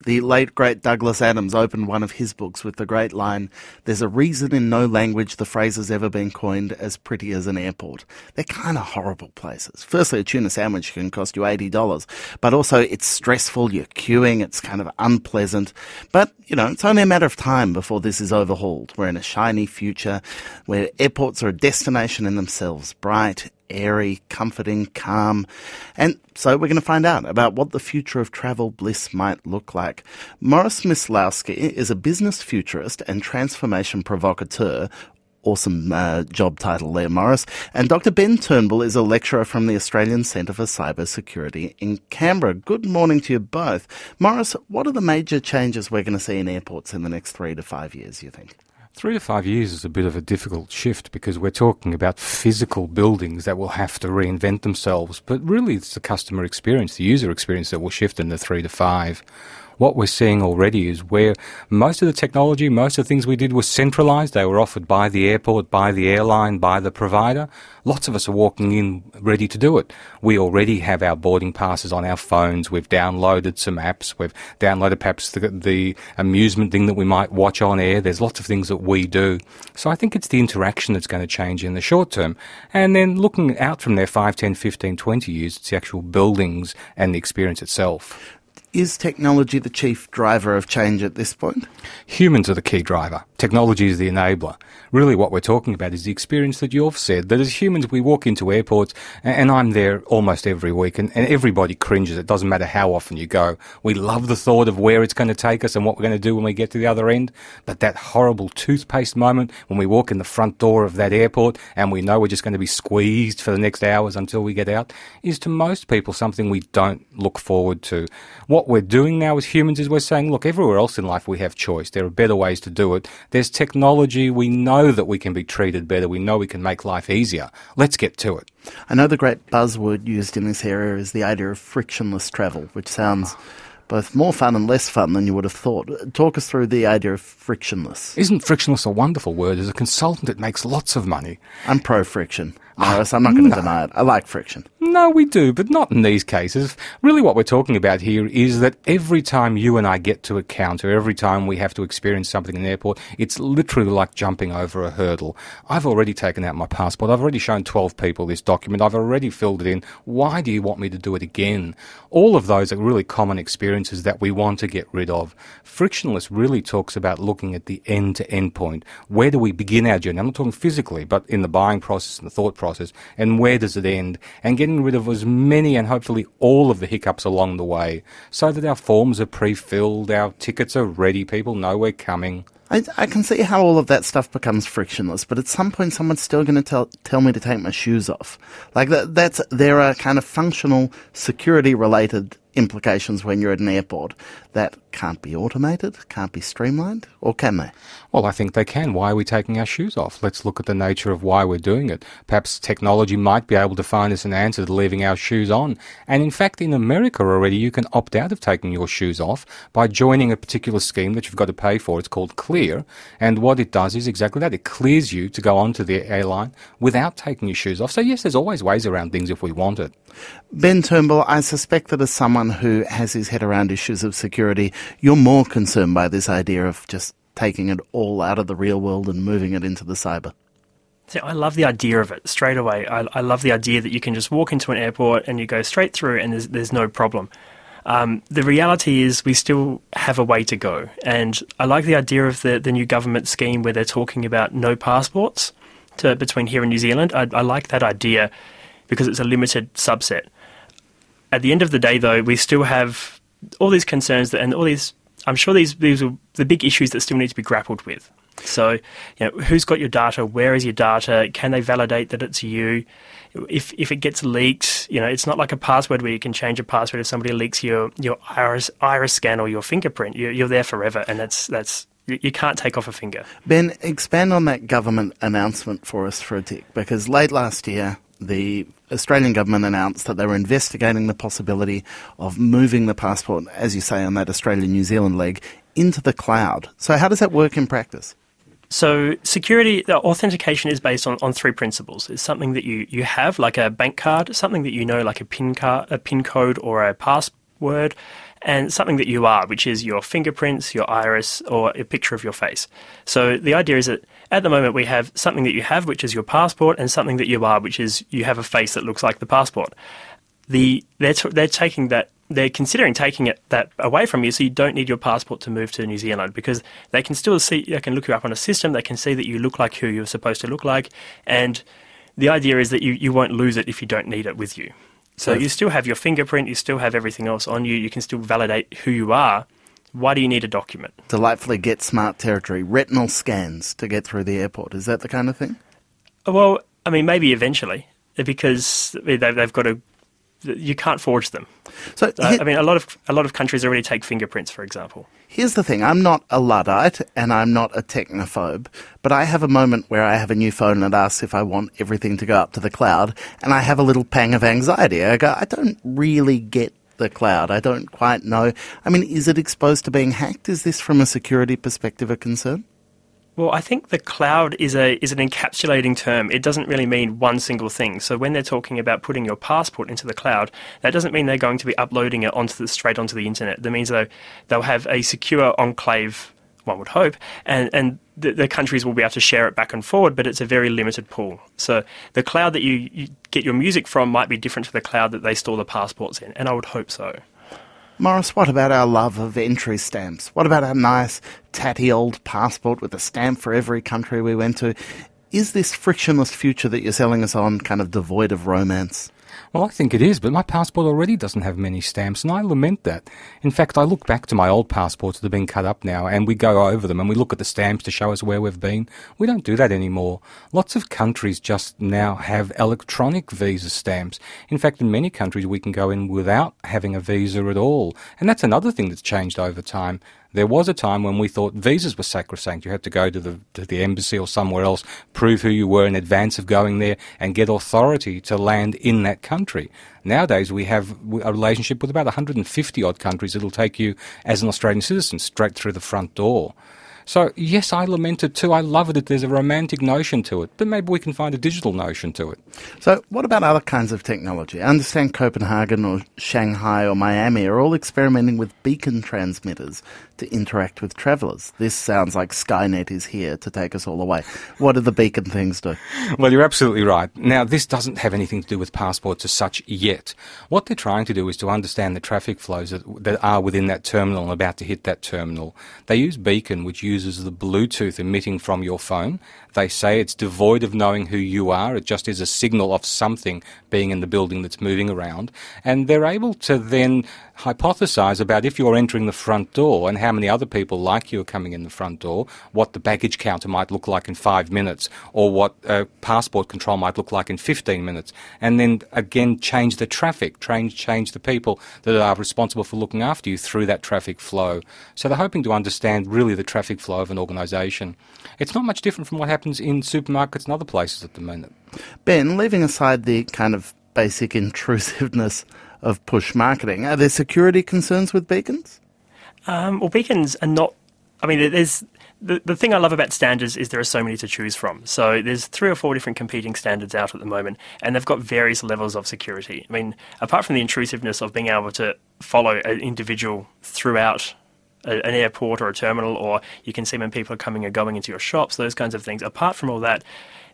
The late, great Douglas Adams opened one of his books with the great line, "There's a reason in no language the phrase has ever been coined as pretty as an airport." They're kind of horrible places. Firstly, a tuna sandwich can cost you $80, but also it's stressful, you're queuing, it's kind of unpleasant. But, it's only a matter of time before this is overhauled. We're in a shiny future where airports are a destination in themselves, bright, airy, comforting, calm. And so we're going to find out about what the future of travel bliss might look like. Morris Myslowski is a business futurist and transformation provocateur. Awesome job title there, Morris. And Dr. Ben Turnbull is a lecturer from the Australian Centre for Cyber Security in Canberra. Good morning to you both. Morris, what are the major changes we're going to see in airports in the next 3 to 5 years, you think? 3 to 5 years is a bit of a difficult shift because we're talking about physical buildings that will have to reinvent themselves. But really, it's the customer experience, the user experience that will shift in the 3 to 5. What we're seeing already is where most of the technology, most of the things we did were centralised. They were offered by the airport, by the airline, by the provider. Lots of us are walking in ready to do it. We already have our boarding passes on our phones. We've downloaded some apps. We've downloaded perhaps the amusement thing that we might watch on air. There's lots of things that we do. So I think it's the interaction that's going to change in the short term. And then looking out from there 5, 10, 15, 20 years, it's the actual buildings and the experience itself. Is technology the chief driver of change at this point? Humans are the key driver. Technology is the enabler. Really what we're talking about is the experience that you've said, that as humans we walk into airports, and I'm there almost every week, and everybody cringes. It doesn't matter how often you go. We love the thought of where it's going to take us and what we're going to do when we get to the other end. But that horrible toothpaste moment when we walk in the front door of that airport and we know we're just going to be squeezed for the next hours until we get out is to most people something we don't look forward to. What we're doing now as humans is we're saying, look, everywhere else in life we have choice. There are better ways to do it. There's technology. We know that we can be treated better. We know we can make life easier. Let's get to it. I know the great buzzword used in this area is the idea of frictionless travel, which sounds both more fun and less fun than you would have thought. Talk us through the idea of frictionless. Isn't frictionless a wonderful word? As a consultant, it makes lots of money. I'm pro-friction. Morris, I'm not going to deny it. I like friction. No, we do, but not in these cases. Really what we're talking about here is that every time you and I get to a counter, every time we have to experience something in the airport, it's literally like jumping over a hurdle. I've already taken out my passport. I've already shown 12 people this document. I've already filled it in. Why do you want me to do it again? All of those are really common experiences that we want to get rid of. Frictionless really talks about looking at the end-to-end point. Where do we begin our journey? I'm not talking physically, but in the buying process and the thought process. And where does it end? And getting rid of as many and hopefully all of the hiccups along the way so that our forms are pre-filled, our tickets are ready, people know we're coming. I can see how all of that stuff becomes frictionless, but at some point someone's still going to tell me to take my shoes off. Like there are kind of functional security-related implications when you're at an airport that can't be automated, can't be streamlined, or can they? Well, I think they can. Why are we taking our shoes off? Let's look at the nature of why we're doing it. Perhaps technology might be able to find us an answer to leaving our shoes on. And in fact, in America already, you can opt out of taking your shoes off by joining a particular scheme that you've got to pay for. It's called Clear. And what it does is exactly that. It clears you to go onto the airline without taking your shoes off. So yes, there's always ways around things if we want it. Ben Turnbull, I suspect that as someone who has his head around issues of security, you're more concerned by this idea of just taking it all out of the real world and moving it into the cyber. See, I love the idea of it straight away. I love the idea that you can just walk into an airport and you go straight through and there's no problem. The reality is we still have a way to go. And I like the idea of the new government scheme where they're talking about no passports between here and New Zealand. I like that idea because it's a limited subset. At the end of the day, though, we still have all these concerns and all these. I'm sure these are the big issues that still need to be grappled with. So, who's got your data? Where is your data? Can they validate that it's you? If it gets leaked, it's not like a password where you can change a password if somebody leaks your iris scan or your fingerprint. You're there forever, and that's you can't take off a finger. Ben, expand on that government announcement for us for a tick, because late last year, the Australian government announced that they were investigating the possibility of moving the passport, as you say, on that Australia-New Zealand leg, into the cloud. So how does that work in practice? So security, authentication is based on three principles. It's something that you have, like a bank card, something that you know, like a PIN code or a password, and something that you are, which is your fingerprints, your iris, or a picture of your face. So the idea is that at the moment we have something that you have, which is your passport, and something that you are, which is you have a face that looks like the passport. They're taking that. They're considering taking that away from you, so you don't need your passport to move to New Zealand, because they can still see, they can look you up on a system, they can see that you look like who you're supposed to look like, and the idea is that you won't lose it if you don't need it with you. So you still have your fingerprint, you still have everything else on you, you can still validate who you are. Why do you need a document? Delightfully Get Smart territory, retinal scans to get through the airport. Is that the kind of thing? Well, I mean, maybe eventually, because they've got to. You can't forge them. So I mean, a lot of countries already take fingerprints, for example. Here's the thing. I'm not a Luddite and I'm not a technophobe, but I have a moment where I have a new phone that asks if I want everything to go up to the cloud, and I have a little pang of anxiety. I go, I don't really get the cloud. I don't quite know. I mean, is it exposed to being hacked? Is this, from a security perspective, a concern? Well, I think the cloud is an encapsulating term. It doesn't really mean one single thing. So when they're talking about putting your passport into the cloud, that doesn't mean they're going to be uploading it straight onto the internet. That means they'll have a secure enclave, one would hope, and the countries will be able to share it back and forward, but it's a very limited pool. So the cloud that you get your music from might be different to the cloud that they store the passports in, and I would hope so. Morris, what about our love of entry stamps? What about our nice, tatty old passport with a stamp for every country we went to? Is this frictionless future that you're selling us on kind of devoid of romance? Well, I think it is, but my passport already doesn't have many stamps, and I lament that. In fact, I look back to my old passports that have been cut up now, and we go over them, and we look at the stamps to show us where we've been. We don't do that anymore. Lots of countries just now have electronic visa stamps. In fact, in many countries, we can go in without having a visa at all. And that's another thing that's changed over time. There was a time when we thought visas were sacrosanct. You had to go to the embassy or somewhere else, prove who you were in advance of going there, and get authority to land in that country. Nowadays, we have a relationship with about 150 odd countries that'll take you as an Australian citizen straight through the front door. So, yes, I lament it too. I love it that there's a romantic notion to it, but maybe we can find a digital notion to it. So what about other kinds of technology? I understand Copenhagen or Shanghai or Miami are all experimenting with beacon transmitters to interact with travellers. This sounds like Skynet is here to take us all away. What do the beacon things do? Well, you're absolutely right. Now, this doesn't have anything to do with passports as such yet. What they're trying to do is to understand the traffic flows that are within that terminal and about to hit that terminal. They use beacon, which uses the Bluetooth emitting from your phone. They say it's devoid of knowing who you are. It just is a signal of something being in the building that's moving around. And they're able to then hypothesize about if you're entering the front door and how many other people like you are coming in the front door, what the baggage counter might look like in 5 minutes, or what passport control might look like in 15 minutes. And then, again, change the traffic, change the people that are responsible for looking after you through that traffic flow. So they're hoping to understand really the traffic flow of an organisation. It's not much different from what happens in supermarkets and other places at the moment. Ben, leaving aside the kind of basic intrusiveness of push marketing, are there security concerns with beacons? Well, beacons are not... I mean, there's... The thing I love about standards is there are so many to choose from. So there's 3 or 4 different competing standards out at the moment, and they've got various levels of security. I mean, apart from the intrusiveness of being able to follow an individual throughout an airport or a terminal, or you can see when people are coming or going into your shops, those kinds of things. Apart from all that,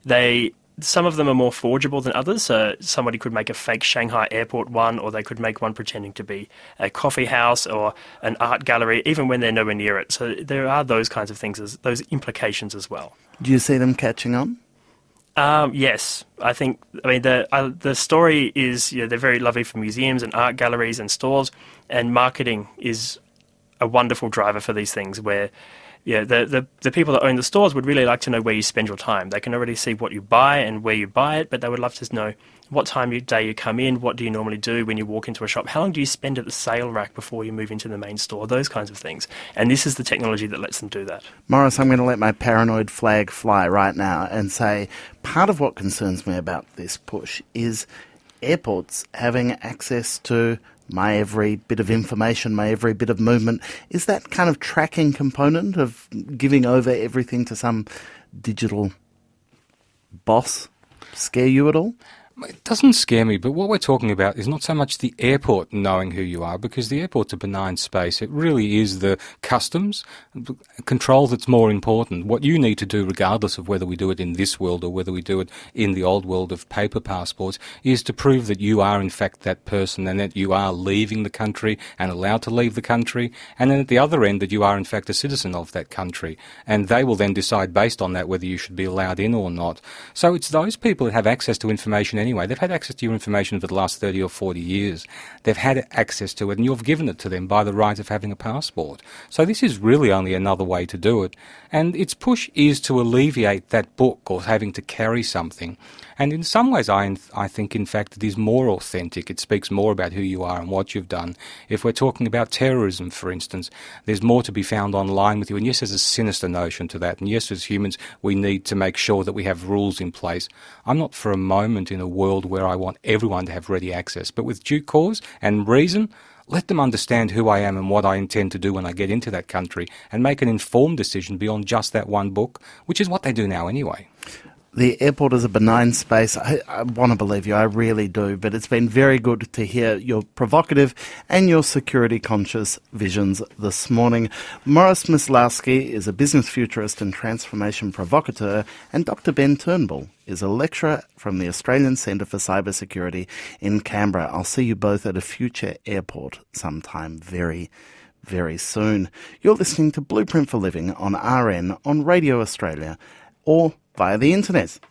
some of them are more forgeable than others. So somebody could make a fake Shanghai airport one, or they could make one pretending to be a coffee house or an art gallery, even when they're nowhere near it. So there are those kinds of things, those implications as well. Do you see them catching on? Yes, I think. I mean, the story is, they're very lovely for museums and art galleries and stores, and marketing is a wonderful driver for these things where. Yeah, the people that own the stores would really like to know where you spend your time. They can already see what you buy and where you buy it, but they would love to know what time of day you come in, what do you normally do when you walk into a shop, how long do you spend at the sale rack before you move into the main store, those kinds of things. And this is the technology that lets them do that. Morris, I'm going to let my paranoid flag fly right now and say part of what concerns me about this push is airports having access to my every bit of information, my every bit of movement. Is that kind of tracking component of giving over everything to some digital boss scare you at all? It doesn't scare me, but what we're talking about is not so much the airport knowing who you are, because the airport's a benign space. It really is the customs control that's more important. What you need to do, regardless of whether we do it in this world or whether we do it in the old world of paper passports, is to prove that you are in fact that person and that you are leaving the country and allowed to leave the country, and then at the other end that you are in fact a citizen of that country. And they will then decide based on that whether you should be allowed in or not. So it's those people that have access to information anyway. They've had access to your information for the last 30 or 40 years. They've had access to it, and you've given it to them by the right of having a passport. So this is really only another way to do it. And its push is to alleviate that book or having to carry something. And in some ways, I think, in fact, it is more authentic. It speaks more about who you are and what you've done. If we're talking about terrorism, for instance, there's more to be found online with you. And yes, there's a sinister notion to that. And yes, as humans, we need to make sure that we have rules in place. I'm not for a moment in a world where I want everyone to have ready access. But with due cause and reason, let them understand who I am and what I intend to do when I get into that country and make an informed decision beyond just that one book, which is what they do now anyway. The airport is a benign space. I want to believe you, I really do, but it's been very good to hear your provocative and your security-conscious visions this morning. Morris Myslowski is a business futurist and transformation provocateur, and Dr. Ben Turnbull is a lecturer from the Australian Centre for Cybersecurity in Canberra. I'll see you both at a future airport sometime very, very soon. You're listening to Blueprint for Living on RN, on Radio Australia, or via the internet